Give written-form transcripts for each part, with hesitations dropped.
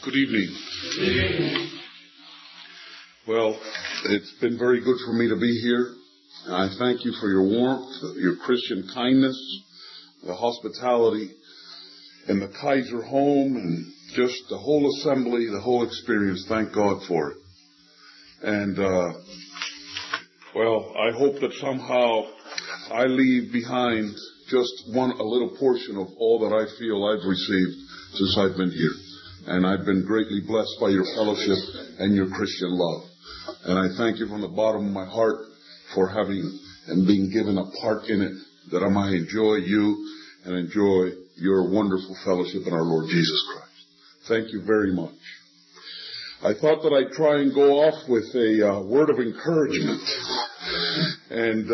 Good evening. Well, it's been very good for me to be here. I thank you for your warmth, your Christian kindness, the hospitality in the Kaiser home, and just the whole assembly, the whole experience. Thank God for it. And, I hope that somehow I leave behind just a little portion of all that I feel I've received since I've been here. And I've been greatly blessed by your fellowship and your Christian love. And I thank you from the bottom of my heart for having and being given a part in it, that I might enjoy you and enjoy your wonderful fellowship in our Lord Jesus Christ. Thank you very much. I thought that I'd try and go off with a word of encouragement. And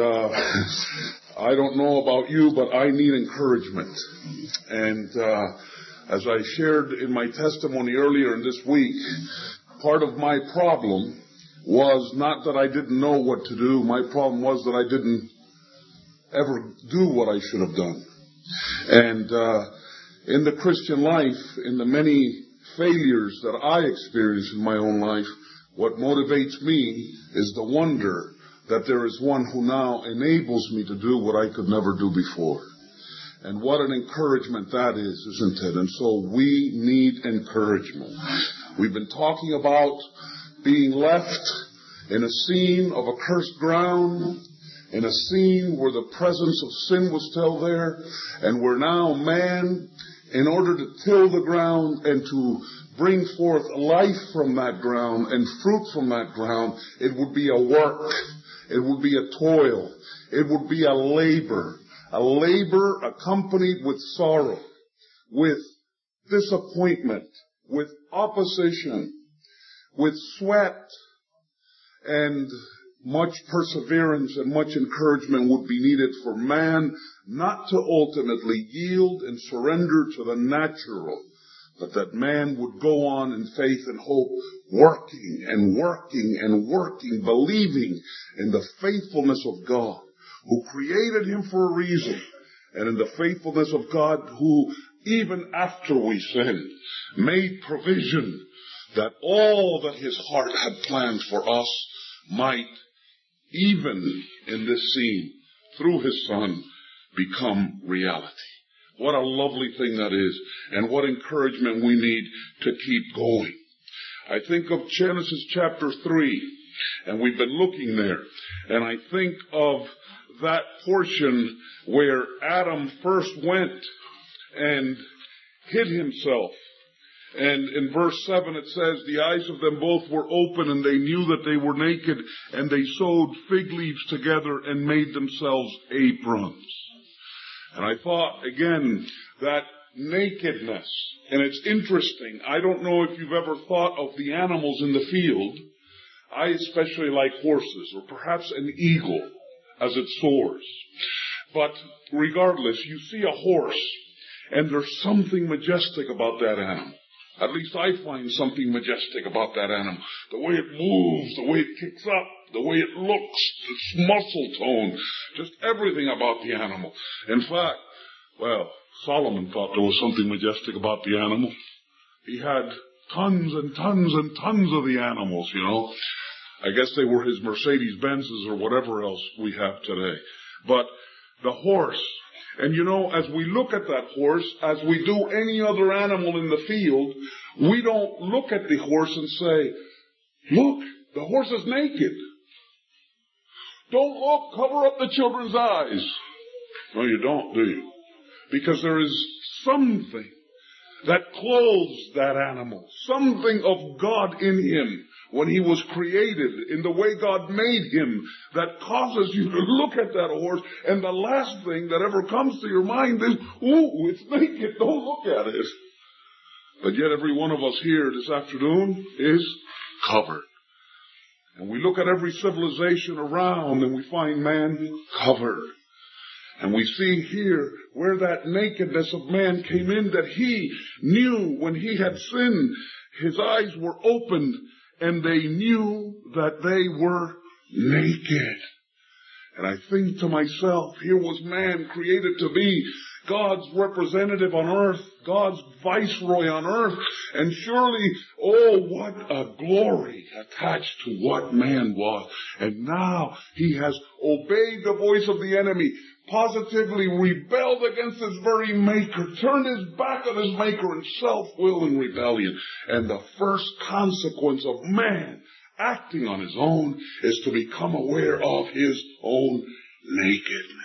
I don't know about you, but I need encouragement. And as I shared in my testimony earlier in this week, part of my problem was not that I didn't know what to do. My problem was that I didn't ever do what I should have done. And in the Christian life, in the many failures that I experience in my own life, what motivates me is the wonder that there is one who now enables me to do what I could never do before. And what an encouragement that is, isn't it? And so we need encouragement. We've been talking about being left in a scene of accursed ground, in a scene where the presence of sin was still there, and where now man, in order to till the ground and to bring forth life from that ground and fruit from that ground, it would be a work, it would be a toil, it would be a labor accompanied with sorrow, with disappointment, with opposition, with sweat, and much perseverance and much encouragement would be needed for man not to ultimately yield and surrender to the natural, but that man would go on in faith and hope, working and working and working, believing in the faithfulness of God, who created him for a reason, and in the faithfulness of God, who, even after we sinned, made provision that all that his heart had planned for us might, even in this scene, through his Son, become reality. What a lovely thing that is, and what encouragement we need to keep going. I think of Genesis chapter 3, and we've been looking there, and I think of that portion where Adam first went and hid himself. And in verse 7 it says, the eyes of them both were open, and they knew that they were naked, and they sewed fig leaves together and made themselves aprons. And I thought, again, that nakedness, and it's interesting, I don't know if you've ever thought of the animals in the field. I especially like horses, or perhaps an eagle as it soars. But regardless, you see a horse, and there's something majestic about that animal. At least I find something majestic about that animal. The way it moves, the way it kicks up, the way it looks, its muscle tone, just everything about the animal. In fact, Solomon thought there was something majestic about the animal. He had tons and tons and tons of the animals, I guess they were his Mercedes-Benzes or whatever else we have today. But the horse, and as we look at that horse, as we do any other animal in the field, we don't look at the horse and say, look, the horse is naked. Don't look, cover up the children's eyes. No, you don't, do you? Because there is something that clothes that animal, something of God in him when he was created, in the way God made him, that causes you to look at that horse, and the last thing that ever comes to your mind is, ooh, it's naked, don't look at it. But yet every one of us here this afternoon is covered. And we look at every civilization around and we find man covered. And we see here where that nakedness of man came in, that he knew when he had sinned, his eyes were opened, and they knew that they were naked. And I think to myself, here was man created to be God's representative on earth, God's viceroy on earth. And surely, oh, what a glory attached to what man was. And now he has obeyed the voice of the enemy, positively rebelled against his very maker, turned his back on his maker in self-will and rebellion. And the first consequence of man acting on his own is to become aware of his own nakedness.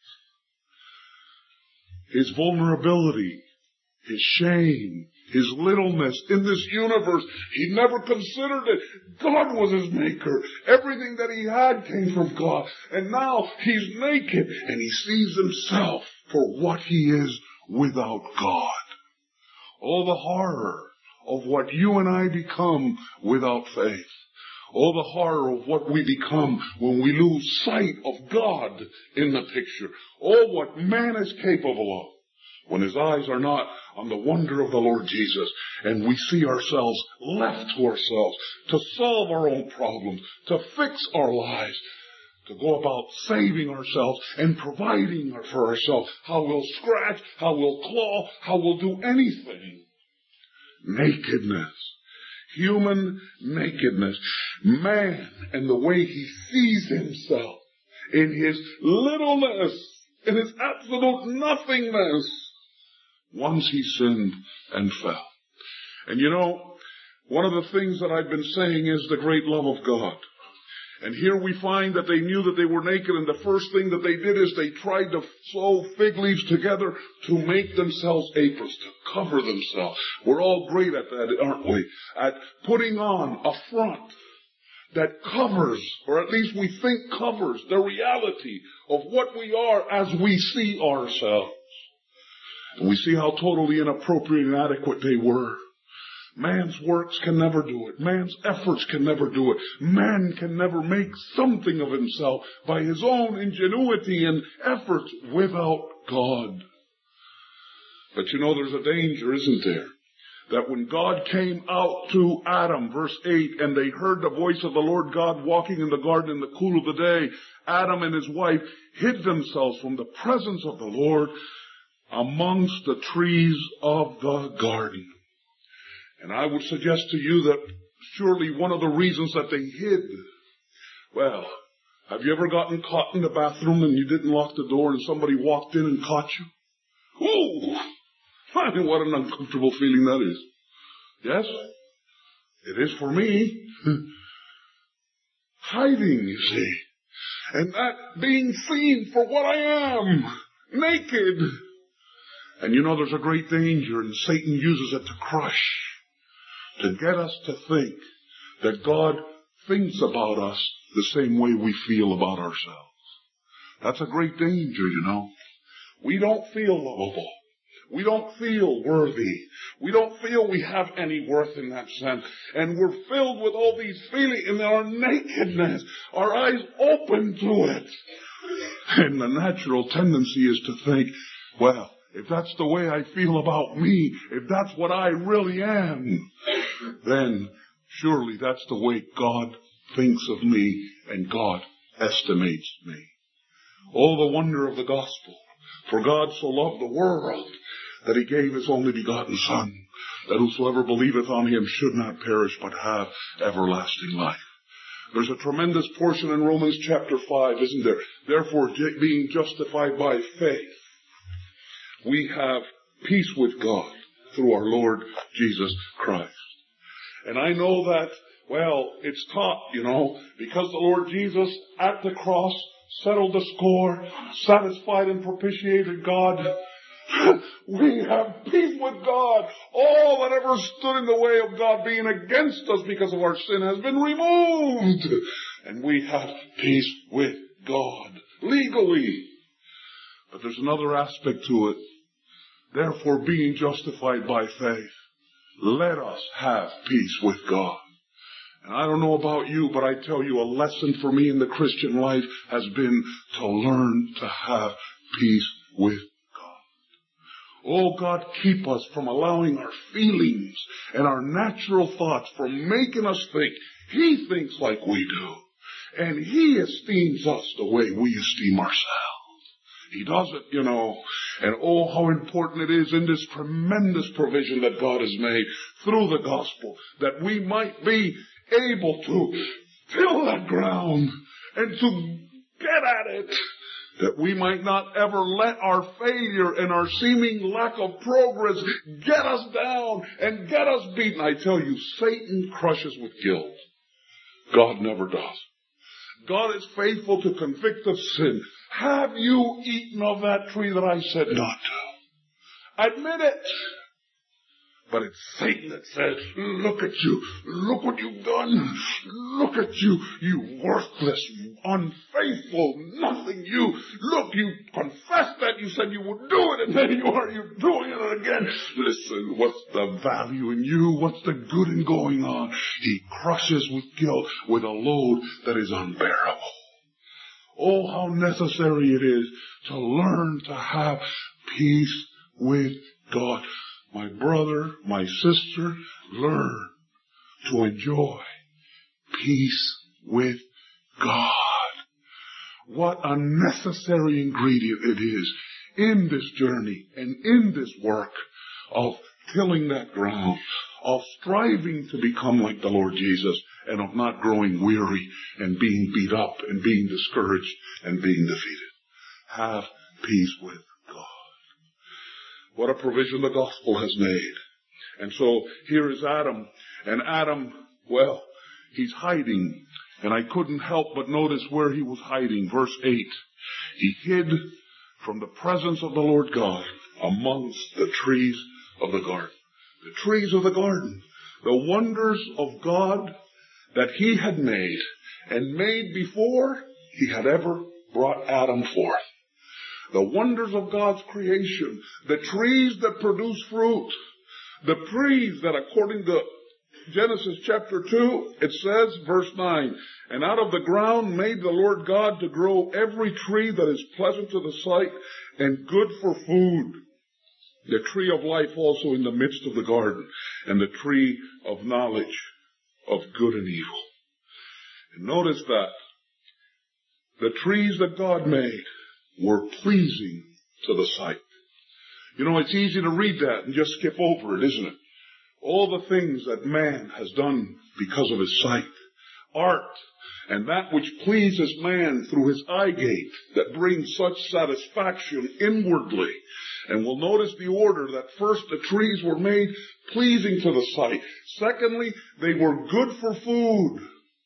His vulnerability, his shame, his littleness in this universe. He never considered it. God was his maker. Everything that he had came from God. And now he's naked and he sees himself for what he is without God. Oh, the horror of what you and I become without faith. Oh, the horror of what we become when we lose sight of God in the picture. Oh, what man is capable of when his eyes are not on the wonder of the Lord Jesus, and we see ourselves left to ourselves to solve our own problems, to fix our lives, to go about saving ourselves and providing for ourselves. How we'll scratch, how we'll claw, how we'll do anything. Nakedness. Human nakedness. Man and the way he sees himself in his littleness, in his absolute nothingness, once he sinned and fell. And you know, one of the things that I've been saying is the great love of God. And here we find that they knew that they were naked, and the first thing that they did is they tried to sew fig leaves together to make themselves aprons, to cover themselves. We're all great at that, aren't we? At putting on a front that covers, or at least we think covers, the reality of what we are as we see ourselves. And we see how totally inappropriate and inadequate they were. Man's works can never do it. Man's efforts can never do it. Man can never make something of himself by his own ingenuity and efforts without God. But you know, there's a danger, isn't there? That when God came out to Adam, verse 8, and they heard the voice of the Lord God walking in the garden in the cool of the day, Adam and his wife hid themselves from the presence of the Lord amongst the trees of the garden. And I would suggest to you that surely one of the reasons that they hid, well, have you ever gotten caught in the bathroom and you didn't lock the door and somebody walked in and caught you? Ooh! I mean, what an uncomfortable feeling that is. Yes? It is for me. Hiding, you see. And that being seen for what I am. Naked. And you know, there's a great danger, and Satan uses it to crush, to get us to think that God thinks about us the same way we feel about ourselves. That's a great danger, you know. We don't feel lovable. We don't feel worthy. We don't feel we have any worth in that sense. And we're filled with all these feelings in our nakedness. Our eyes open to it. And the natural tendency is to think, well, if that's the way I feel about me, if that's what I really am, then surely that's the way God thinks of me and God estimates me. Oh, the wonder of the gospel. For God so loved the world that he gave his only begotten Son, that whosoever believeth on him should not perish but have everlasting life. There's a tremendous portion in Romans chapter 5, isn't there? Therefore, being justified by faith, we have peace with God through our Lord Jesus Christ. And I know that, well, it's taught, you know, because the Lord Jesus at the cross settled the score, satisfied and propitiated God. We have peace with God. All that ever stood in the way of God being against us because of our sin has been removed. And we have peace with God legally. But there's another aspect to it. Therefore, being justified by faith, let us have peace with God. And I don't know about you, but I tell you, a lesson for me in the Christian life has been to learn to have peace with God. Oh, God, keep us from allowing our feelings and our natural thoughts from making us think he thinks like we do. And he esteems us the way we esteem ourselves. He does it, you know. And oh, how important it is in this tremendous provision that God has made through the gospel, that we might be able to till that ground and to get at it, that we might not ever let our failure and our seeming lack of progress get us down and get us beaten. I tell you, Satan crushes with guilt. God never does. God is faithful to convict of sin. Have you eaten of that tree that I said not to? Admit it. But it's Satan that says, look at you. Look what you've done. Look at you. You worthless, unfaithful, nothing. You confessed that. You said you would do it, and then you're doing it again. Listen, what's the value in you? What's the good in going on? He crushes with guilt with a load that is unbearable. Oh, how necessary it is to learn to have peace with God. My brother, my sister, learn to enjoy peace with God. What a necessary ingredient it is in this journey and in this work of tilling that ground, of striving to become like the Lord Jesus, and of not growing weary and being beat up and being discouraged and being defeated. Have peace with God. What a provision the gospel has made. And so here is Adam. And Adam, well, he's hiding. And I couldn't help but notice where he was hiding. Verse 8. He hid from the presence of the Lord God amongst the trees of the garden. The trees of the garden. The wonders of God that he had made, and made before he had ever brought Adam forth. The wonders of God's creation, the trees that produce fruit, the trees that according to Genesis chapter 2, it says, verse 9, and out of the ground made the Lord God to grow every tree that is pleasant to the sight and good for food. The tree of life also in the midst of the garden, and the tree of knowledge of good and evil. And notice that the trees that God made were pleasing to the sight. You know, it's easy to read that and just skip over it, isn't it? All the things that man has done because of his sight. Art, and that which pleases man through his eye gate, that brings such satisfaction inwardly. And we'll notice the order that first the trees were made pleasing to the sight. Secondly, they were good for food.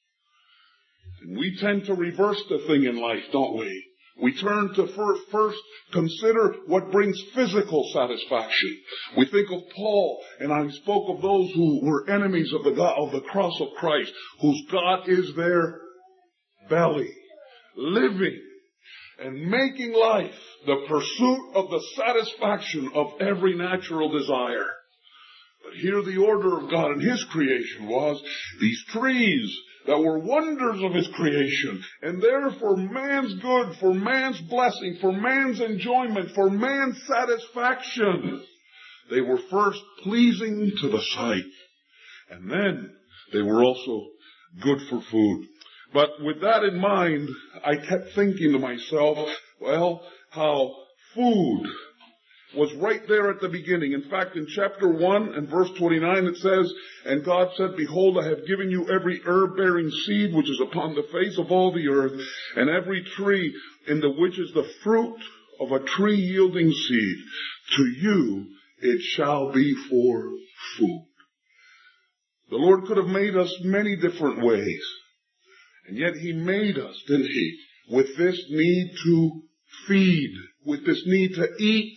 And we tend to reverse the thing in life, don't we? We turn to first consider what brings physical satisfaction. We think of Paul, and I spoke of those who were enemies of the cross of Christ, whose God is their belly, living and making life the pursuit of the satisfaction of every natural desire. But here the order of God in His creation was these trees that were wonders of His creation, and there for man's good, for man's blessing, for man's enjoyment, for man's satisfaction. They were first pleasing to the sight, and then they were also good for food. But with that in mind, I kept thinking to myself, well, how food was right there at the beginning. In fact, in chapter 1 and verse 29 it says, and God said, behold, I have given you every herb-bearing seed which is upon the face of all the earth, and every tree in the which is the fruit of a tree yielding seed. To you it shall be for food. The Lord could have made us many different ways. And yet He made us, didn't He, with this need to feed, with this need to eat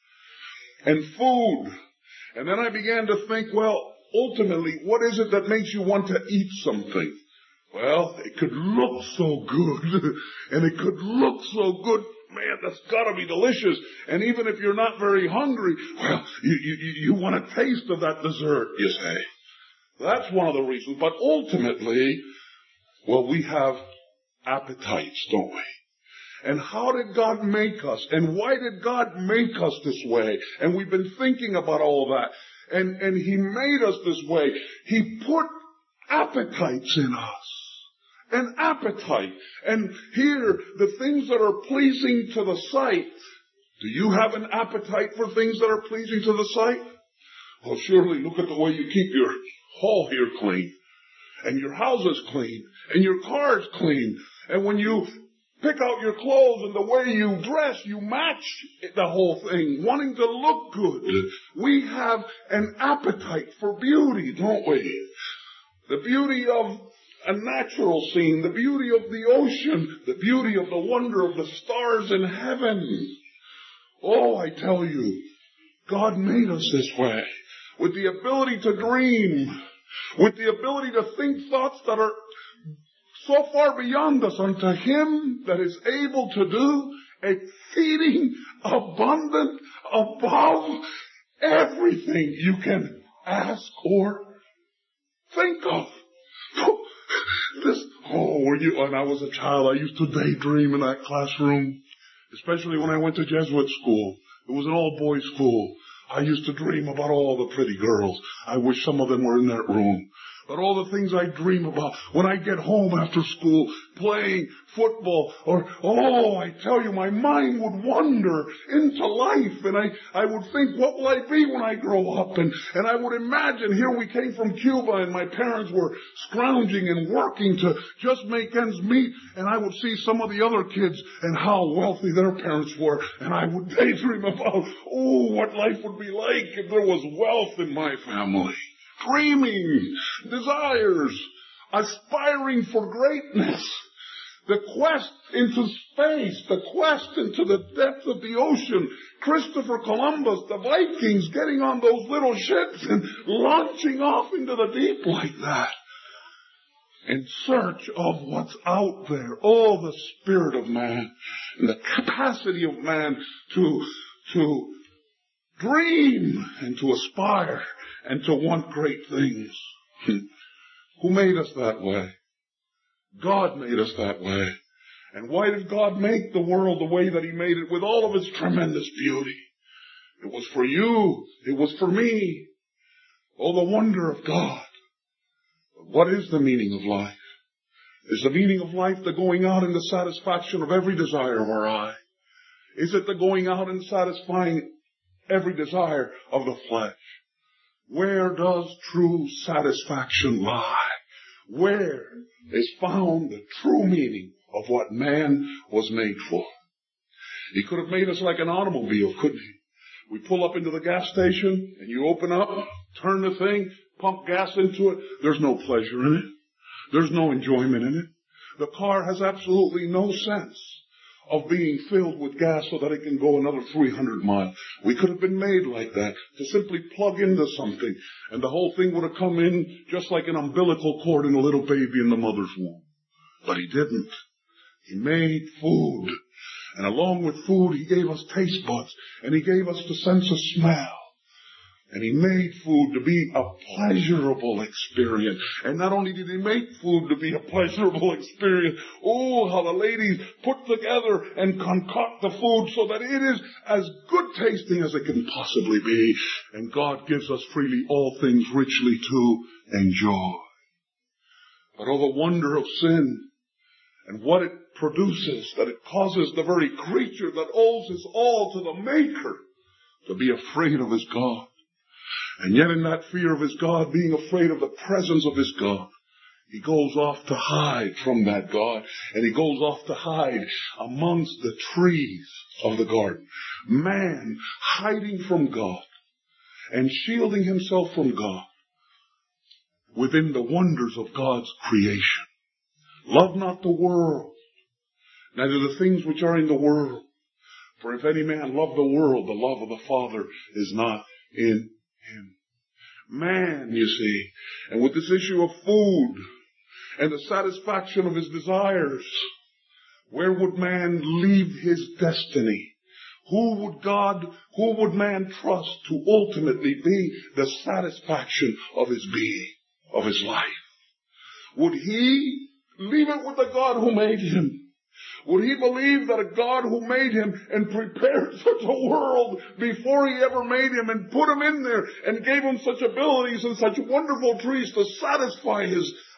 and food. And then I began to think, well, ultimately, what is it that makes you want to eat something? Well, it could look so good, and it could look so good. Man, that's got to be delicious. And even if you're not very hungry, well, you want a taste of that dessert, you say. That's one of the reasons. But ultimately, well, we have appetites, don't we? And how did God make us? And why did God make us this way? And we've been thinking about all that. And He made us this way. He put appetites in us. an appetite. And here, the things that are pleasing to the sight. Do you have an appetite for things that are pleasing to the sight? Well, surely look at the way you keep your hall here clean, and your house is clean, and your car is clean. And when you pick out your clothes and the way you dress, you match the whole thing, wanting to look good. We have an appetite for beauty, don't we? The beauty of a natural scene, the beauty of the ocean, the beauty of the wonder of the stars in heaven. Oh, I tell you, God made us this way, with the ability to dream, with the ability to think thoughts that are so far beyond us, unto Him that is able to do exceeding abundant above everything you can ask or think of. When I was a child, I used to daydream in that classroom, especially when I went to Jesuit school. It was an all-boys school. I used to dream about all the pretty girls. I wish some of them were in that room. But all the things I dream about when I get home after school, playing football, I tell you, my mind would wander into life, and I would think, what will I be when I grow up? And I would imagine, here we came from Cuba, and my parents were scrounging and working to just make ends meet, and I would see some of the other kids and how wealthy their parents were, and I would daydream about, what life would be like if there was wealth in my family. Dreaming, desires, aspiring for greatness, the quest into space, the quest into the depth of the ocean, Christopher Columbus, the Vikings getting on those little ships and launching off into the deep like that, in search of what's out there. Oh, the spirit of man and the capacity of man to dream and to aspire and to want great things. Who made us that way? God made us that way. And why did God make the world the way that He made it, with all of its tremendous beauty? It was for you. It was for me. Oh, the wonder of God. But what is the meaning of life? Is the meaning of life the going out and the satisfaction of every desire of our eye? Is it the going out and satisfying every desire of the flesh? Where does true satisfaction lie? Where is found the true meaning of what man was made for? He could have made us like an automobile, couldn't He? We pull up into the gas station and you open up, turn the thing, pump gas into it. There's no pleasure in it. There's no enjoyment in it. The car has absolutely no sense of being filled with gas so that it can go another 300 miles. We could have been made like that, to simply plug into something, and the whole thing would have come in just like an umbilical cord in a little baby in the mother's womb. But He didn't. He made food. And along with food, He gave us taste buds, and He gave us the sense of smell. And He made food to be a pleasurable experience. And not only did He make food to be a pleasurable experience, how the ladies put together and concoct the food so that it is as good tasting as it can possibly be. And God gives us freely all things richly to enjoy. But the wonder of sin and what it produces, that it causes the very creature that owes his all to the Maker to be afraid of his God. And yet in that fear of his God, being afraid of the presence of his God, he goes off to hide from that God. And he goes off to hide amongst the trees of the garden. Man hiding from God and shielding himself from God within the wonders of God's creation. Love not the world, neither the things which are in the world. For if any man love the world, the love of the Father is not in him. Man, you see, and with this issue of food and the satisfaction of his desires, where would man leave his destiny? Who would man trust to ultimately be the satisfaction of his being, of his life? Would he leave it with the God who made him? Would he believe that a God who made him and prepared such a world before he ever made him and put him in there and gave him such abilities and such wonderful trees to satisfy his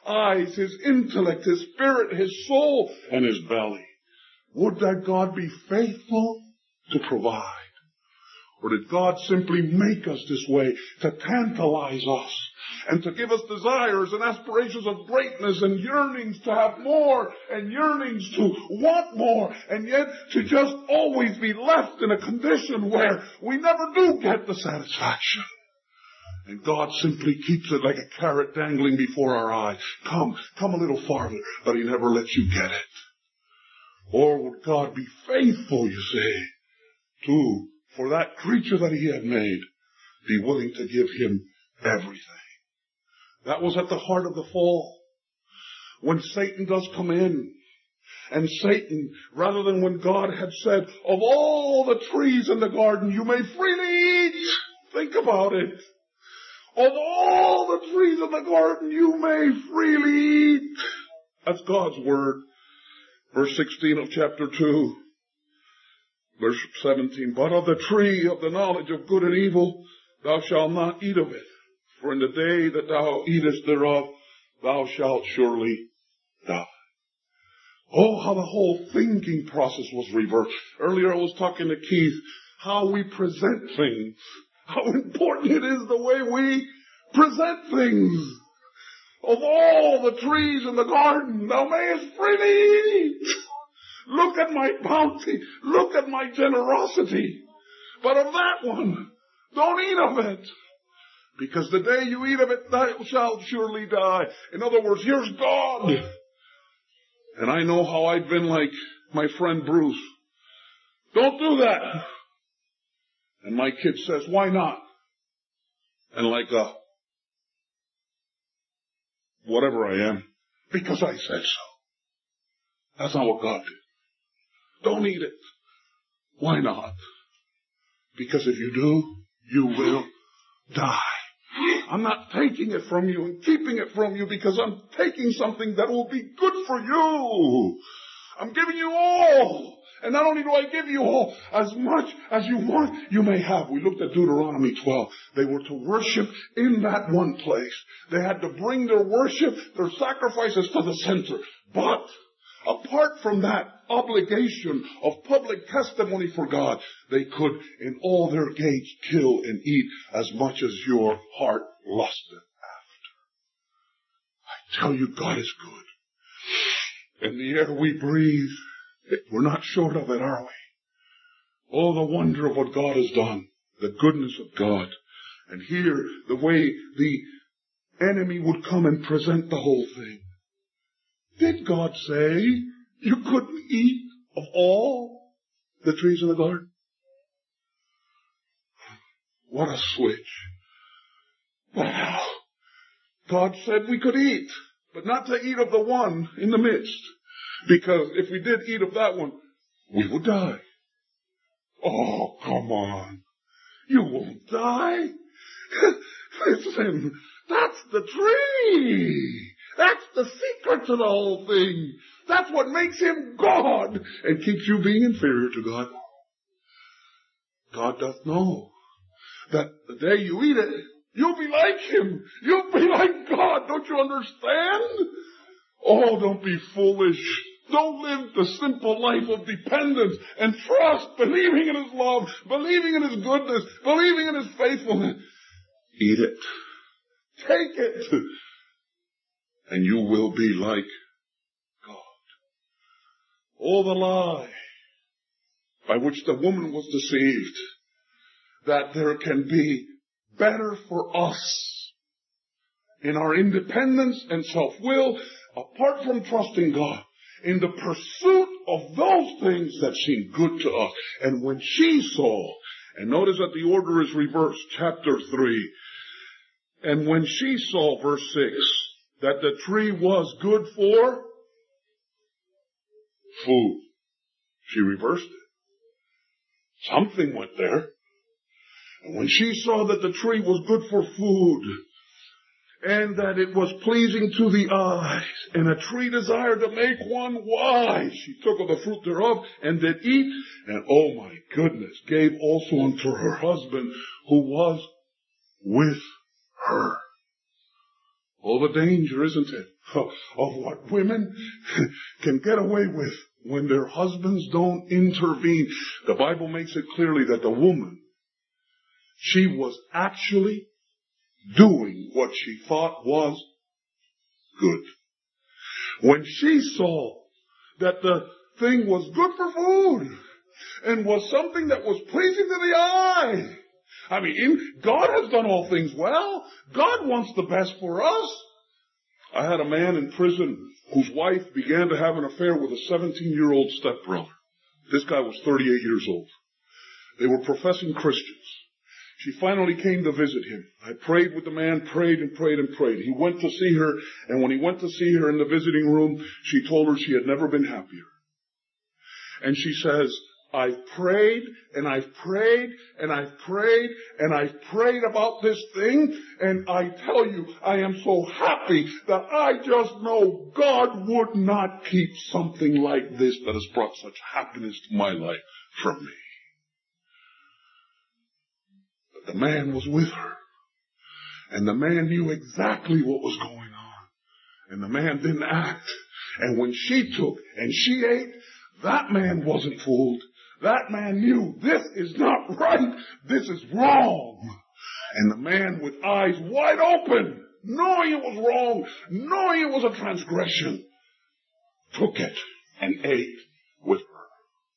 eyes, his intellect, his spirit, his soul, and his belly. Would that God be faithful to provide? Or did God simply make us this way to tantalize us and to give us desires and aspirations of greatness and yearnings to have more and yearnings to want more, and yet to just always be left in a condition where we never do get the satisfaction? And God simply keeps it like a carrot dangling before our eyes. Come a little farther, but he never lets you get it. Or would God be faithful, you say, for that creature that he had made, be willing to give him everything? That was at the heart of the fall. When Satan does come in, and Satan, rather than when God had said, of all the trees in the garden you may freely eat, think about it. Of all the trees in the garden you may freely eat. That's God's word. Verse 16 of chapter 2. Verse 17, but of the tree of the knowledge of good and evil, thou shalt not eat of it. For in the day that thou eatest thereof, thou shalt surely die. Oh, how the whole thinking process was reversed. Earlier I was talking to Keith, how we present things. How important it is the way we present things. Of all the trees in the garden, thou mayest freely eat. Look at my bounty. Look at my generosity. But of that one, don't eat of it. Because the day you eat of it, thou shalt surely die. In other words, here's God. And I know how I've been like my friend Bruce. Don't do that. And my kid says, why not? And like whatever I am, because I said so. That's not what God did. Don't eat it. Why not? Because if you do, you will die. I'm not taking it from you and keeping it from you because I'm taking something that will be good for you. I'm giving you all. And not only do I give you all, as much as you want, you may have. We looked at Deuteronomy 12. They were to worship in that one place. They had to bring their worship, their sacrifices to the center. But apart from that obligation of public testimony for God, they could, in all their gates, kill and eat as much as your heart lusted after. I tell you, God is good. And the air we breathe, we're not short of it, are we? Oh, the wonder of what God has done, the goodness of God. And here, the way the enemy would come and present the whole thing. Did God say you couldn't eat of all the trees in the garden? What a switch. Wow. God said we could eat, but not to eat of the one in the midst. Because if we did eat of that one, we would die. Oh, come on. You won't die. Listen, that's the tree. That's the secret to the whole thing. That's what makes him God and keeps you being inferior to God. God doth know that the day you eat it, you'll be like him. You'll be like God. Don't you understand? Oh, don't be foolish. Don't live the simple life of dependence and trust, believing in his love, believing in his goodness, believing in his faithfulness. Eat it. Take it. And you will be like God. Oh, the lie by which the woman was deceived, that there can be better for us in our independence and self-will, apart from trusting God, in the pursuit of those things that seem good to us. And when she saw, and notice that the order is reversed, chapter 3, and when she saw, verse 6, that the tree was good for food, she reversed it. Something went there. And when she saw that the tree was good for food, and that it was pleasing to the eyes, and a tree desired to make one wise, she took of the fruit thereof, and did eat, and oh my goodness, gave also unto her husband, who was with her. Oh, the danger, isn't it, of what women can get away with when their husbands don't intervene. The Bible makes it clearly that the woman, she was actually doing what she thought was good. When she saw that the thing was good for food and was something that was pleasing to the eye. I mean, God has done all things well. God wants the best for us. I had a man in prison whose wife began to have an affair with a 17-year-old stepbrother. This guy was 38 years old. They were professing Christians. She finally came to visit him. I prayed with the man, prayed and prayed and prayed. He went to see her, and when he went to see her in the visiting room, she told her she had never been happier. And she says, I've prayed and I've prayed and I've prayed and I've prayed about this thing, and I tell you, I am so happy that I just know God would not keep something like this that has brought such happiness to my life from me. But the man was with her, and the man knew exactly what was going on, and the man didn't act. And when she took and she ate, that man wasn't fooled. That man knew this is not right. This is wrong. And the man with eyes wide open, knowing it was wrong, knowing it was a transgression, took it and ate with her.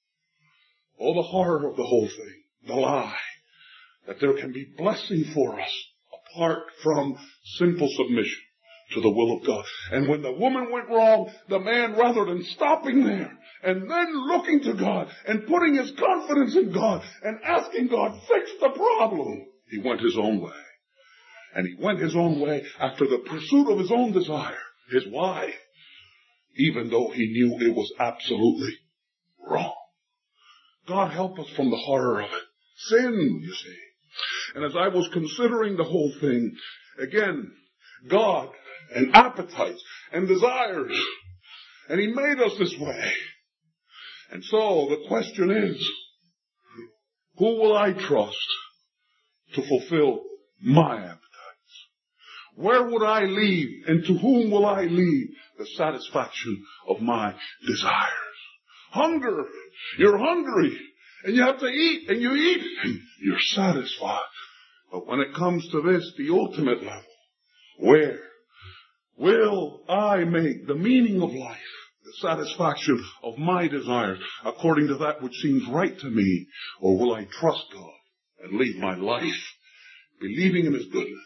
Oh, the horror of the whole thing, the lie, that there can be blessing for us apart from simple submission to the will of God. And when the woman went wrong, the man, rather than stopping there and then looking to God and putting his confidence in God and asking God, fix the problem, he went his own way. And he went his own way after the pursuit of his own desire, his wife, even though he knew it was absolutely wrong. God help us from the horror of it. Sin, you see. And as I was considering the whole thing, again, God and appetites and desires, and He made us this way. And so the question is, who will I trust to fulfill my appetites? Where would I leave, and to whom will I leave the satisfaction of my desires? Hunger. You're hungry, and you have to eat, and you eat, and you're satisfied. But when it comes to this, the ultimate level, where will I make the meaning of life, the satisfaction of my desires, according to that which seems right to me? Or will I trust God and leave my life believing in His goodness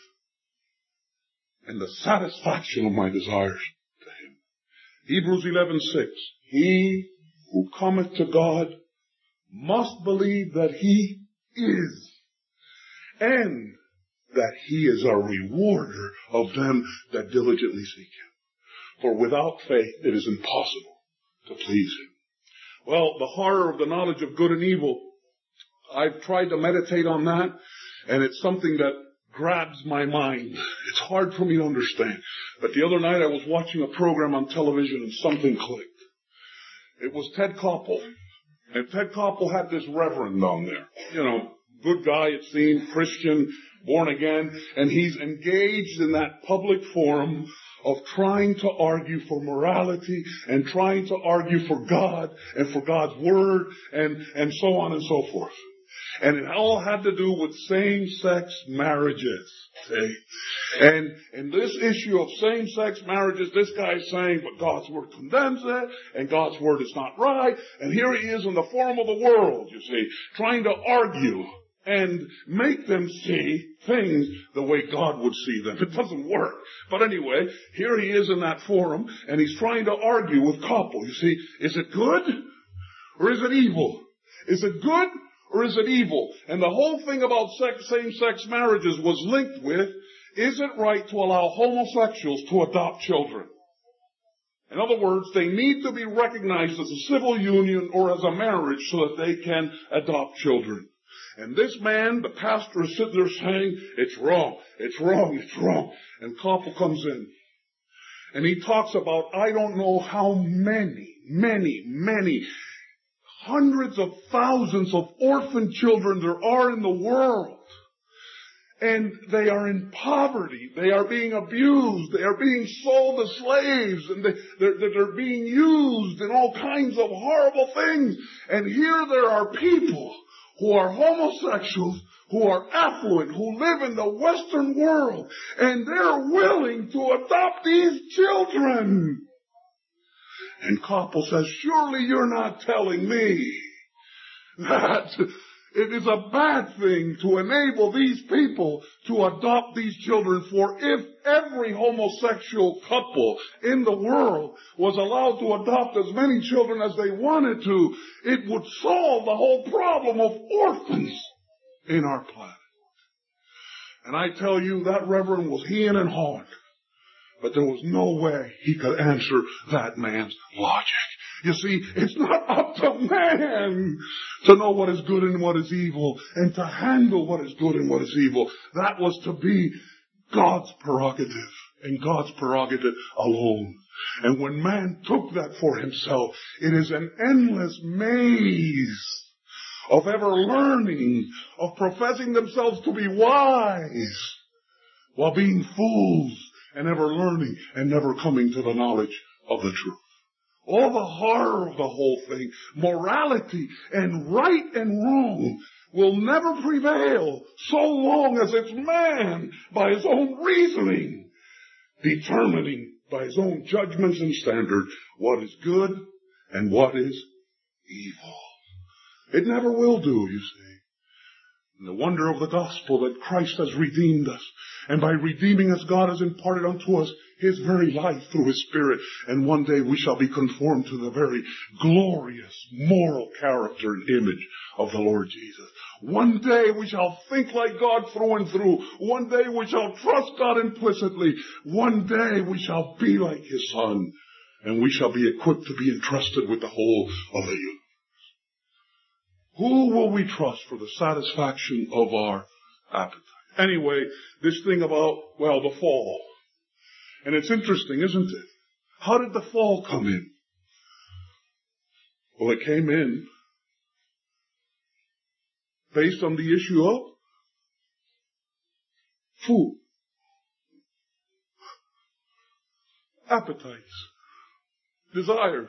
and the satisfaction of my desires to Him? Hebrews 11:6. He who cometh to God must believe that He is, and that He is a rewarder of them that diligently seek Him. For without faith it is impossible to please Him. Well, the horror of the knowledge of good and evil, I've tried to meditate on that, and it's something that grabs my mind. It's hard for me to understand. But the other night I was watching a program on television and something clicked. It was Ted Koppel. And Ted Koppel had this reverend on there. You know, good guy, it seemed, Christian, born again, and he's engaged in that public forum of trying to argue for morality and trying to argue for God and for God's Word and so on and so forth. And it all had to do with same-sex marriages. See? And in this issue of same-sex marriages, this guy's saying, but God's Word condemns it, and God's Word is not right. And here he is in the forum of the world, you see, trying to argue and make them see things the way God would see them. It doesn't work. But anyway, here he is in that forum, and he's trying to argue with Koppel. You see, is it good or is it evil? Is it good or is it evil? And the whole thing about same-sex marriages was linked with, is it right to allow homosexuals to adopt children? In other words, they need to be recognized as a civil union or as a marriage so that they can adopt children. And this man, the pastor, is sitting there saying, it's wrong, it's wrong, it's wrong. And Koppel comes in. And he talks about, I don't know how many hundreds of thousands of orphan children there are in the world. And they are in poverty. They are being abused. They are being sold as slaves. And they're being used in all kinds of horrible things. And here there are people who are homosexuals, who are affluent, who live in the Western world. And they're willing to adopt these children. And Koppel says, surely you're not telling me that it is a bad thing to enable these people to adopt these children, for if every homosexual couple in the world was allowed to adopt as many children as they wanted to, it would solve the whole problem of orphans in our planet. And I tell you, that reverend was heeing and hawing, but there was no way he could answer that man's logic. You see, it's not up to man to know what is good and what is evil, and to handle what is good and what is evil. That was to be God's prerogative, and God's prerogative alone. And when man took that for himself, it is an endless maze of ever learning, of professing themselves to be wise, while being fools, and ever learning and never coming to the knowledge of the truth. All the horror of the whole thing, morality and right and wrong, will never prevail so long as it's man, by his own reasoning, determining by his own judgments and standards what is good and what is evil. It never will do, you see. And the wonder of the gospel that Christ has redeemed us, and by redeeming us, God has imparted unto us His very life through His Spirit, and one day we shall be conformed to the very glorious moral character and image of the Lord Jesus. One day we shall think like God through and through. One day we shall trust God implicitly. One day we shall be like His Son, and we shall be equipped to be entrusted with the whole of the universe. Who will we trust for the satisfaction of our appetite? Anyway, this thing about, the fall. And it's interesting, isn't it? How did the fall come in? Well, it came in based on the issue of food. Appetites. Desires.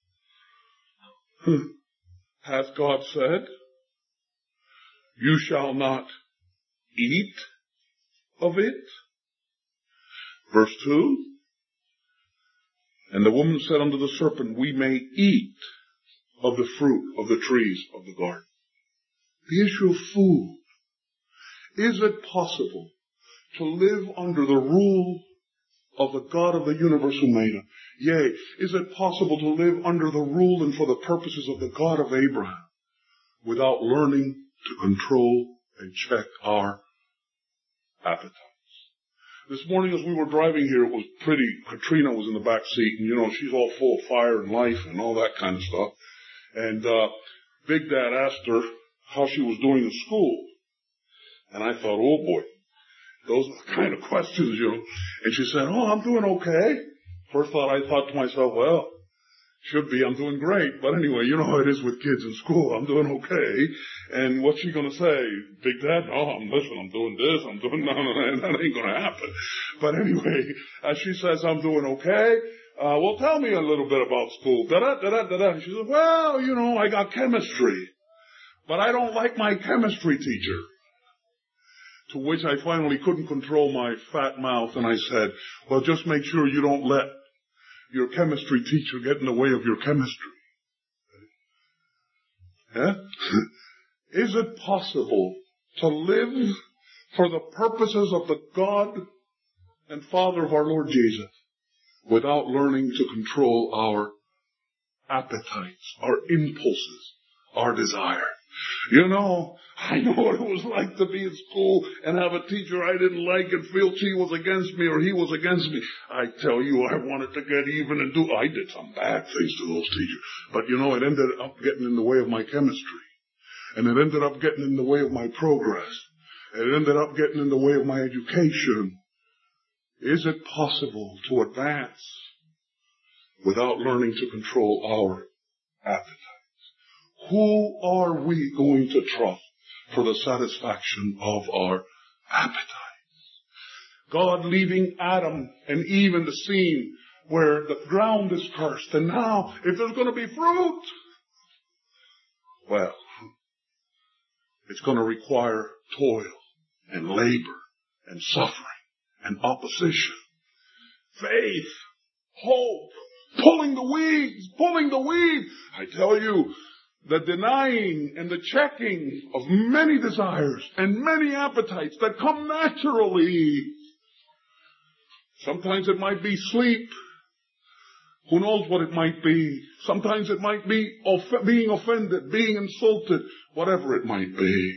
Hath God said, you shall not eat of it? Verse 2, and the woman said unto the serpent, we may eat of the fruit of the trees of the garden. The issue of food. Is it possible to live under the rule of the God of the universe who made it? Yea, is it possible to live under the rule and for the purposes of the God of Abraham without learning to control and check our appetites? This morning as we were driving here, it was pretty. Katrina was in the back seat, and she's all full of fire and life and all that kind of stuff. And Big Dad asked her how she was doing in school. And I thought, oh boy, those are the kind of questions, And she said, I'm doing okay. First thought, I thought to myself, I'm doing great. But anyway, you know how it is with kids in school. I'm doing okay. And what's she going to say? Big Dad? I'm doing this. No, that ain't going to happen. But anyway, as she says, I'm doing okay. Well, tell me a little bit about school. She says, I got chemistry. But I don't like my chemistry teacher. To which I finally couldn't control my fat mouth, and I said, well, just make sure you don't let your chemistry teacher get in the way of your chemistry. Yeah? Is it possible to live for the purposes of the God and Father of our Lord Jesus without learning to control our appetites, our impulses, our desire? I know what it was like to be in school and have a teacher I didn't like and feel she was against me or he was against me. I tell you, I wanted to get even and I did some bad things to those teachers. But it ended up getting in the way of my chemistry. And it ended up getting in the way of my progress. And it ended up getting in the way of my education. Is it possible to advance without learning to control our appetite? Who are we going to trust for the satisfaction of our appetite? God leaving Adam and Eve in the scene where the ground is cursed. And now, if there's going to be fruit, well, it's going to require toil and labor and suffering and opposition. Faith, hope, pulling the weeds. I tell you, the denying and the checking of many desires and many appetites that come naturally. Sometimes it might be sleep. Who knows what it might be? Sometimes it might be being offended, being insulted, whatever it might be.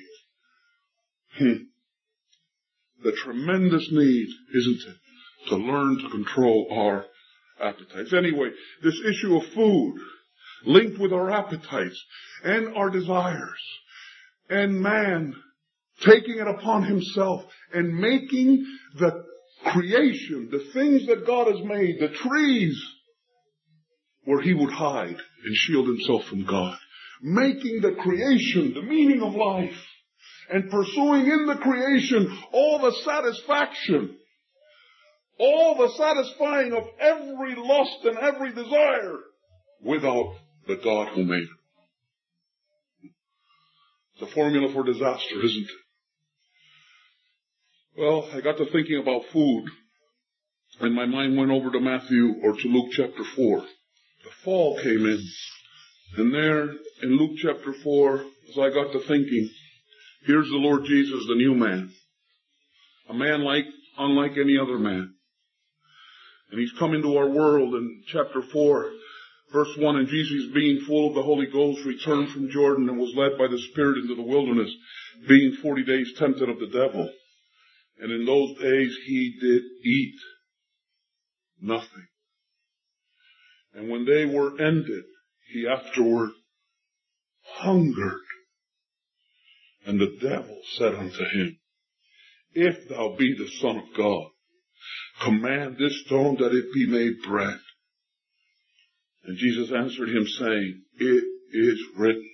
The tremendous need, isn't it, to learn to control our appetites. Anyway, this issue of food linked with our appetites and our desires, and man taking it upon himself and making the creation, the things that God has made, the trees, where he would hide and shield himself from God. Making the creation the meaning of life, and pursuing in the creation all the satisfaction, all the satisfying of every lust and every desire without the God who made it. It's a formula for disaster, isn't it? Well, I got to thinking about food, and my mind went over to Matthew or to Luke chapter 4. The fall came in, and there in Luke chapter 4, as I got to thinking, here's the Lord Jesus, the new man. A man unlike any other man. And he's come into our world in chapter 4, verse 1, and Jesus, being full of the Holy Ghost, returned from Jordan and was led by the Spirit into the wilderness, being 40 days tempted of the devil. And in those days he did eat nothing. And when they were ended, he afterward hungered. And the devil said unto him, If thou be the Son of God, command this stone that it be made bread. And Jesus answered him, saying, It is written,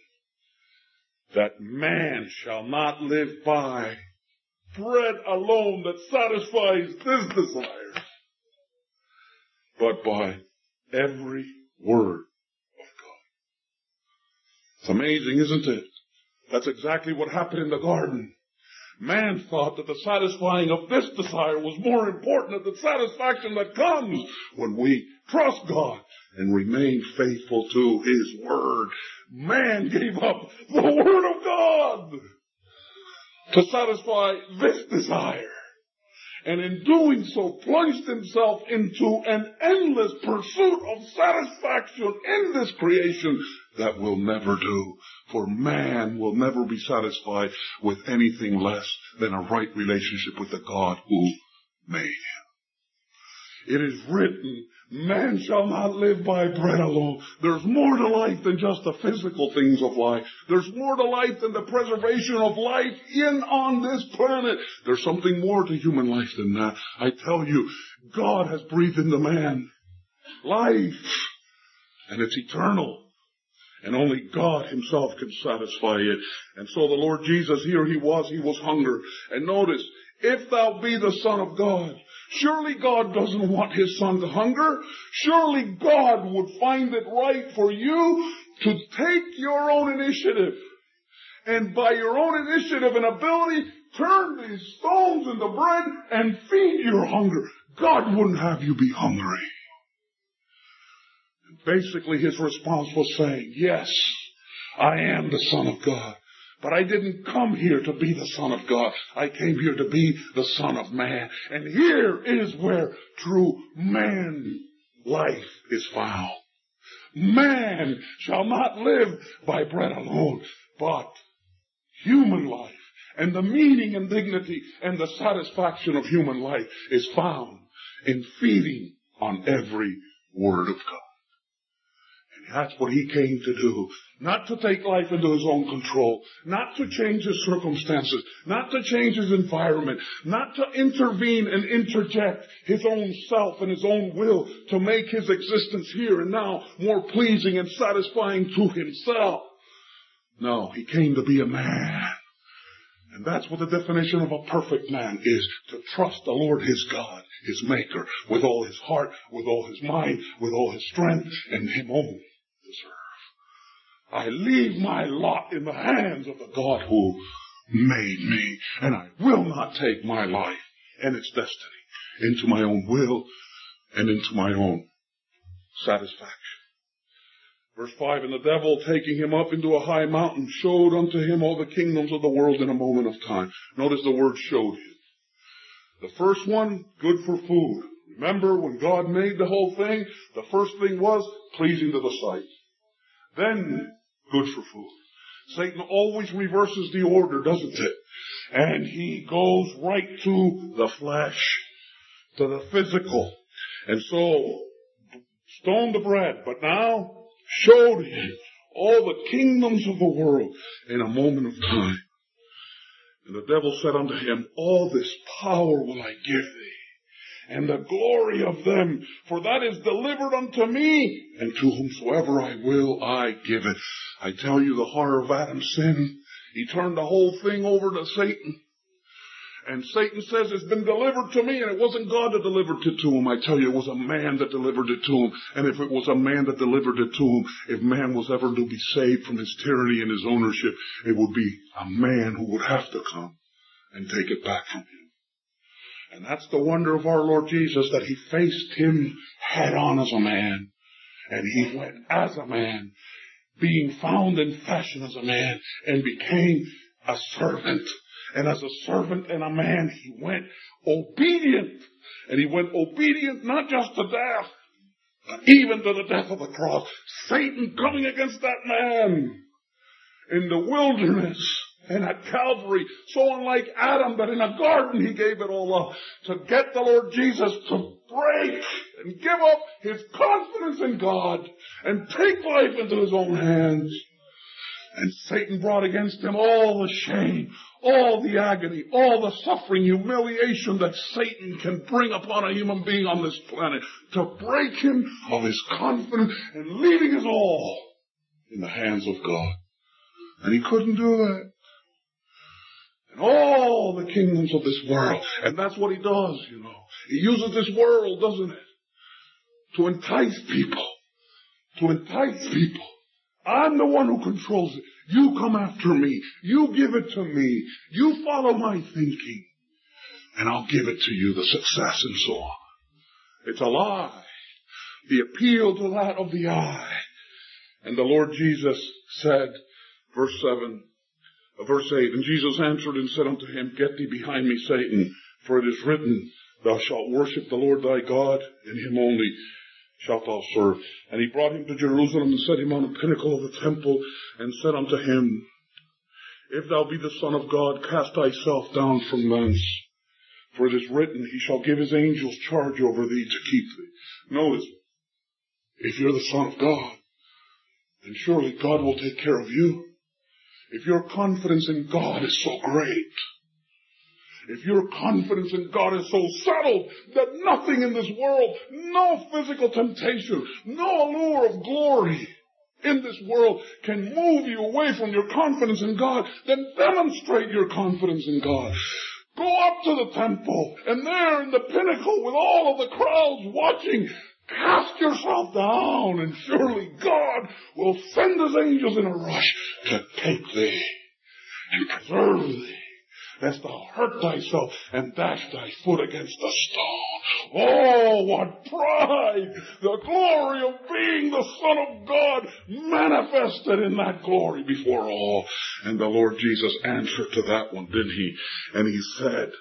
that man shall not live by bread alone that satisfies this desire, but by every word of God. It's amazing, isn't it? That's exactly what happened in the garden. Man thought that the satisfying of this desire was more important than the satisfaction that comes when we trust God and remain faithful to His Word. Man gave up the Word of God to satisfy this desire. And in doing so, plunged himself into an endless pursuit of satisfaction in this creation that will never do. For man will never be satisfied with anything less than a right relationship with the God who made him. It is written, man shall not live by bread alone. There's more to life than just the physical things of life. There's more to life than the preservation of life on this planet. There's something more to human life than that. I tell you, God has breathed into man life, and it's eternal. And only God himself can satisfy it. And so the Lord Jesus, he was hunger. And notice, if thou be the Son of God, surely God doesn't want his Son to hunger. Surely God would find it right for you to take your own initiative. And by your own initiative and ability, turn these stones into bread and feed your hunger. God wouldn't have you be hungry. Basically, his response was saying, yes, I am the Son of God. But I didn't come here to be the Son of God. I came here to be the Son of Man. And here is where true man life is found. Man shall not live by bread alone, but human life. And the meaning and dignity and the satisfaction of human life is found in feeding on every word of God. That's what he came to do. Not to take life into his own control. Not to change his circumstances. Not to change his environment. Not to intervene and interject his own self and his own will to make his existence here and now more pleasing and satisfying to himself. No, he came to be a man. And that's what the definition of a perfect man is, to trust the Lord his God, his maker, with all his heart, with all his mind, with all his strength, and him only to serve. I leave my lot in the hands of the God who made me, and I will not take my life and its destiny into my own will and into my own satisfaction. Verse 5, and the devil, taking him up into a high mountain, showed unto him all the kingdoms of the world in a moment of time. Notice the word showed him. The first one, good for food. Remember, when God made the whole thing, the first thing was pleasing to the sight. Then, good for food. Satan always reverses the order, doesn't it? And he goes right to the flesh, to the physical. And so, stoned the bread, but now showed him all the kingdoms of the world in a moment of time. And the devil said unto him, all this power will I give thee, and the glory of them, for that is delivered unto me, and to whomsoever I will I give it. I tell you, the horror of Adam's sin, he turned the whole thing over to Satan. And Satan says, it's been delivered to me, and it wasn't God that delivered it to him. I tell you, it was a man that delivered it to him. And if it was a man that delivered it to him, if man was ever to be saved from his tyranny and his ownership, it would be a man who would have to come and take it back from him. And that's the wonder of our Lord Jesus, that he faced him head on as a man. And he went as a man, being found in fashion as a man, and became a servant. And as a servant and a man, he went obedient. And he went obedient not just to death, but even to the death of the cross. Satan coming against that man in the wilderness and at Calvary, so unlike Adam that in a garden he gave it all up, to get the Lord Jesus to break and give up his confidence in God and take life into his own hands. And Satan brought against him all the shame, all the agony, all the suffering, humiliation that Satan can bring upon a human being on this planet, to break him of his confidence and leaving his all in the hands of God. And he couldn't do that. And all the kingdoms of this world, and that's what he does, you know. He uses this world, doesn't it, to entice people. To entice people. I'm the one who controls it. You come after me. You give it to me. You follow my thinking. And I'll give it to you, the success and so on. It's a lie. The appeal to that of the eye. And the Lord Jesus said, verse 8, and Jesus answered and said unto him, get thee behind me, Satan, for it is written, thou shalt worship the Lord thy God, and him only shalt thou serve. And he brought him to Jerusalem and set him on the pinnacle of the temple and said unto him, if thou be the Son of God, cast thyself down from thence. For it is written, he shall give his angels charge over thee to keep thee. Notice, if you're the Son of God, then surely God will take care of you. If your confidence in God is so great, if your confidence in God is so settled that nothing in this world, no physical temptation, no allure of glory in this world can move you away from your confidence in God, then demonstrate your confidence in God. Go up to the temple, and there in the pinnacle with all of the crowds watching, cast yourself down, and surely God will send his angels in a rush to take thee and preserve thee, lest thou hurt thyself and dash thy foot against a stone. Oh, what pride! The glory of being the Son of God manifested in that glory before all. And the Lord Jesus answered to that one, didn't he? And he said,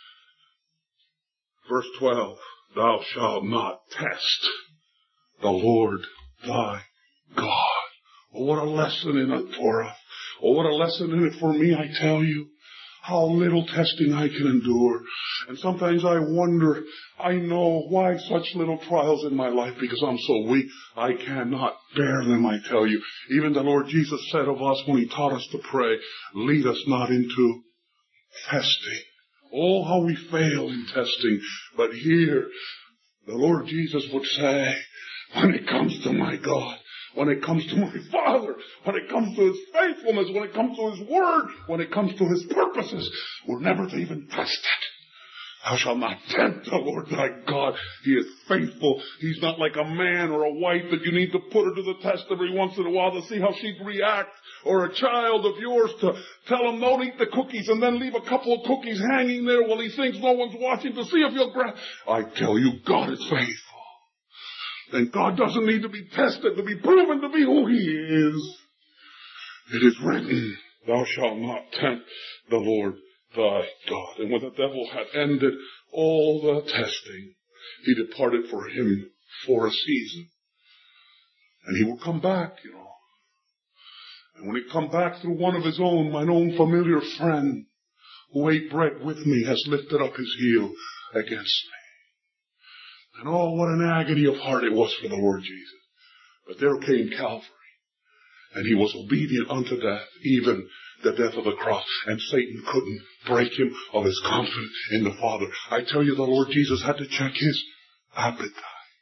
verse 12, thou shalt not test the Lord thy God. Oh, what a lesson in it for us. Oh, what a lesson in it for me, I tell you. How little testing I can endure. And sometimes I wonder, I know why such little trials in my life, because I'm so weak. I cannot bear them, I tell you. Even the Lord Jesus said of us when he taught us to pray, lead us not into testing. Oh, how we fail in testing. But here, the Lord Jesus would say, when it comes to my God, when it comes to my Father, when it comes to His faithfulness, when it comes to His Word, when it comes to His purposes, we're never to even test it. Thou shalt not tempt the Lord thy God. He is faithful. He's not like a man or a wife that you need to put her to the test every once in a while to see how she'd react, or a child of yours to tell him don't eat the cookies and then leave a couple of cookies hanging there while he thinks no one's watching to see if you'll grab. I tell you, God is faithful. And God doesn't need to be tested to be proven to be who He is. It is written, thou shalt not tempt the Lord thy God. And when the devil had ended all the testing, he departed for him for a season. And he will come back, And when he come back through one of his own, mine own familiar friend, who ate bread with me, has lifted up his heel against me. And oh, what an agony of heart it was for the Lord Jesus. But there came Calvary. And He was obedient unto death, even the death of the cross. And Satan couldn't break him of his confidence in the Father. I tell you, the Lord Jesus had to check his appetite.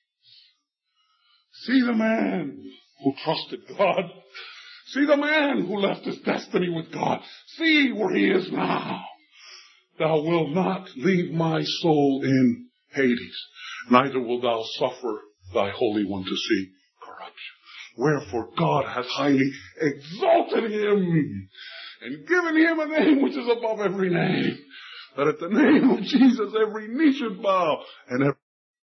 See the man who trusted God. See the man who left his destiny with God. See where he is now. Thou wilt not leave my soul in Hades, neither wilt thou suffer thy Holy One to see corruption. Wherefore God hath highly exalted him, and given him a name which is above every name, that at the name of Jesus every knee should bow, and every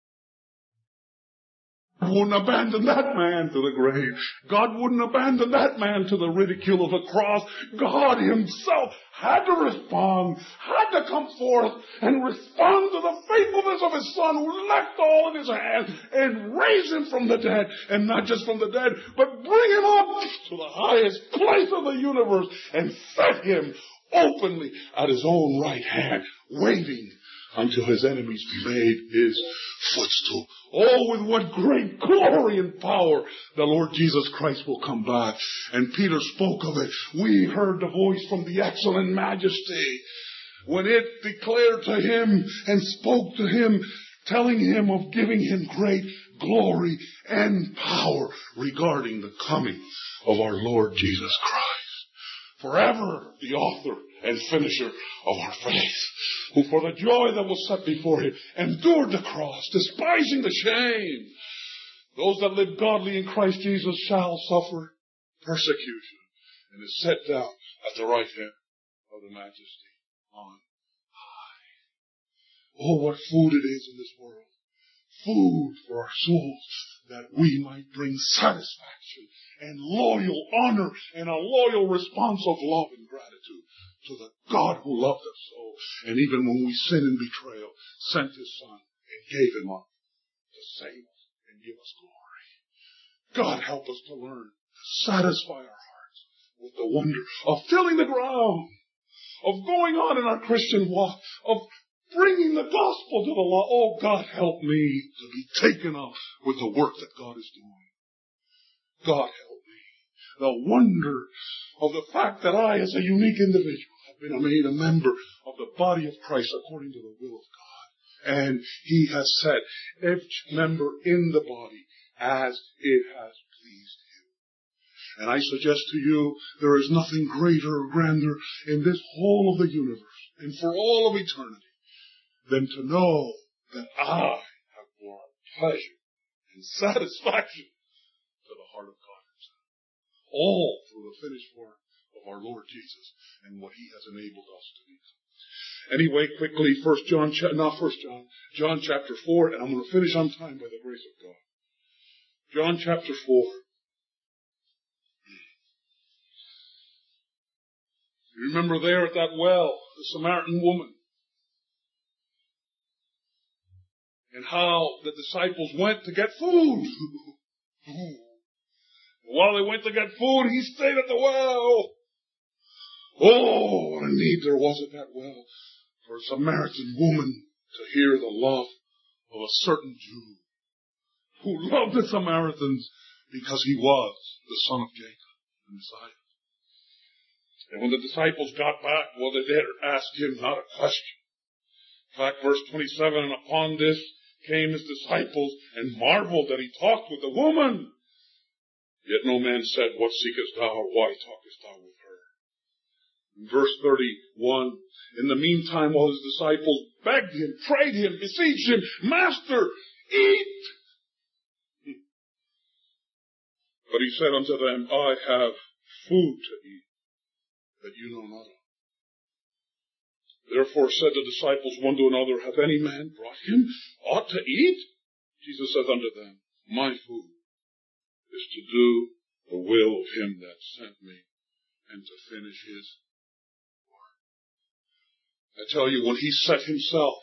wouldn't abandon that man to the grave. God wouldn't abandon that man to the ridicule of the cross. God Himself had to respond, had to come forth and respond to the faithfulness of His Son, who left all in His hand and raised Him from the dead. And not just from the dead, but bring Him up to the highest place of the universe and set Him openly at His own right hand, waiting until His enemies be made His footstool. Oh, with what great glory and power the Lord Jesus Christ will come back. And Peter spoke of it. We heard the voice from the excellent majesty when it declared to Him and spoke to Him, telling Him of giving Him great glory and power regarding the coming of our Lord Jesus Christ. Forever the author and finisher of our faith, who for the joy that was set before Him endured the cross, despising the shame. Those that live godly in Christ Jesus shall suffer persecution, and is set down at the right hand of the Majesty on high. Oh, what food it is in this world. Food for our souls, that we might bring satisfaction and loyal honor and a loyal response of love and gratitude to the God who loved us so, and even when we sin and betrayal, sent His Son and gave Him up to save us and give us glory. God help us to learn to satisfy our hearts with the wonder of tilling the ground, of going on in our Christian walk, of bringing the gospel to the law. Oh, God help me to be taken up with the work that God is doing. God help me. The wonder of the fact that I, as a unique individual, have been made a member of the body of Christ according to the will of God. And He has set each member in the body as it has pleased Him. And I suggest to you, there is nothing greater or grander in this whole of the universe and for all of eternity than to know that I have brought pleasure and satisfaction to the heart of God Himself. All through the finished work of our Lord Jesus and what He has enabled us to become. Anyway, quickly, John chapter 4, and I'm going to finish on time by the grace of God. John chapter 4. You remember there at that well, the Samaritan woman, and how the disciples went to get food. While they went to get food, He stayed at the well. Oh, what a need there was at that well for a Samaritan woman to hear the love of a certain Jew who loved the Samaritans because he was the son of Jacob, the Messiah. And when the disciples got back, well, they dared ask Him not a question. In fact, verse 27, and upon this came His disciples and marveled that He talked with the woman. Yet no man said, what seekest thou, or why talkest thou with her? In verse 31, in the meantime, while his disciples begged him, prayed him, beseeched him, Master, eat! But he said unto them, I have food to eat that you know not of. Therefore said the disciples one to another, hath any man brought him aught to eat? Jesus saith unto them, my food is to do the will of him that sent me and to finish his work. I tell you, when he set himself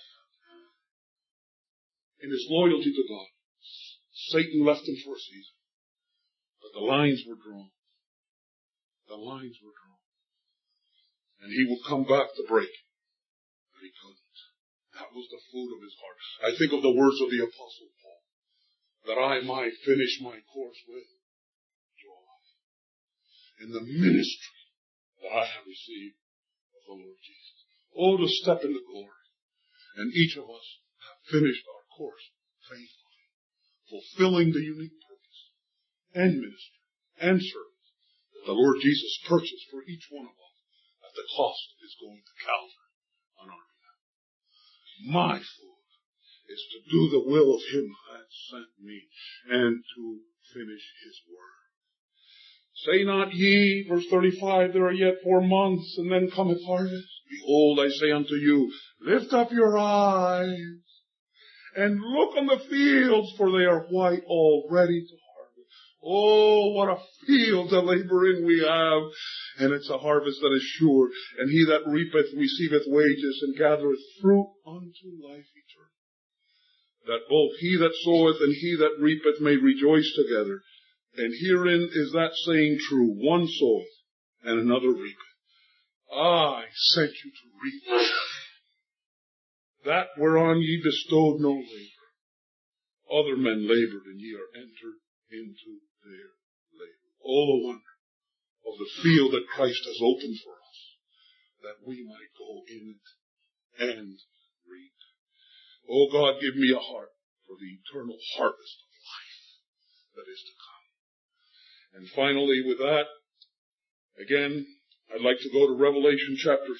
in his loyalty to God, Satan left him for a season. But the lines were drawn. The lines were drawn. And he would come back to break it. But he couldn't. That was the food of his heart. I think of the words of the Apostle Paul, that I might finish my course with joy in the ministry that I have received of the Lord Jesus. Oh, to step into glory. And each of us have finished our course faithfully, fulfilling the unique purpose and ministry and service that the Lord Jesus purchased for each one of us at the cost of his going to Calvary on our behalf. My food is to do the will of him that sent me and to finish his word. Say not ye, verse 35, there are yet 4 months, and then cometh harvest. Behold, I say unto you, lift up your eyes and look on the fields, for they are white already to harvest. Oh, what a field to labor in we have. And it's a harvest that is sure. And he that reapeth receiveth wages and gathereth fruit unto life eternal. That both he that soweth and he that reapeth may rejoice together. And herein is that saying true, one soweth and another reapeth. I sent you to reap that whereon ye bestowed no labor. Other men labored, and ye are entered into their labor. Oh, the wonder of the field that Christ has opened for us, that we might go in it and reap. Oh God, give me a heart for the eternal harvest of life that is to come. And finally, with that, again, I'd like to go to Revelation chapter 7.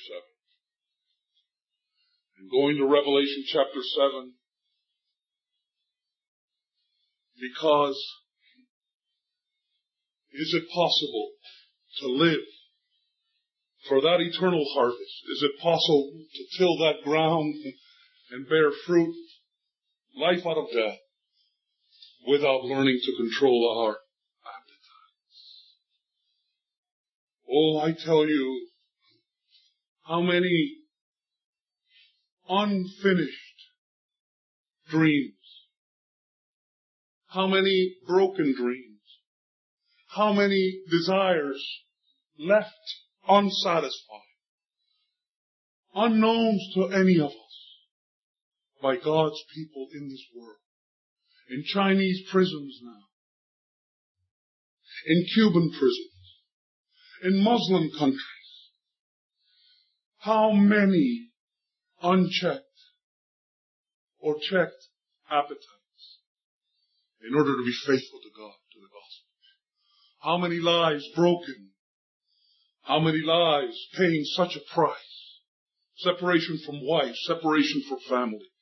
And going to Revelation chapter 7, because is it possible to live for that eternal harvest? Is it possible to till that ground and bear fruit, life out of death, without learning to control our appetites? Oh, I tell you, how many unfinished dreams, how many broken dreams, how many desires left unsatisfied, unknown to any of us, by God's people in this world. In Chinese prisons now, in Cuban prisons, in Muslim countries. How many unchecked or checked appetites in order to be faithful to God, to the gospel? How many lives broken? How many lives paying such a price? Separation from wife, separation from family,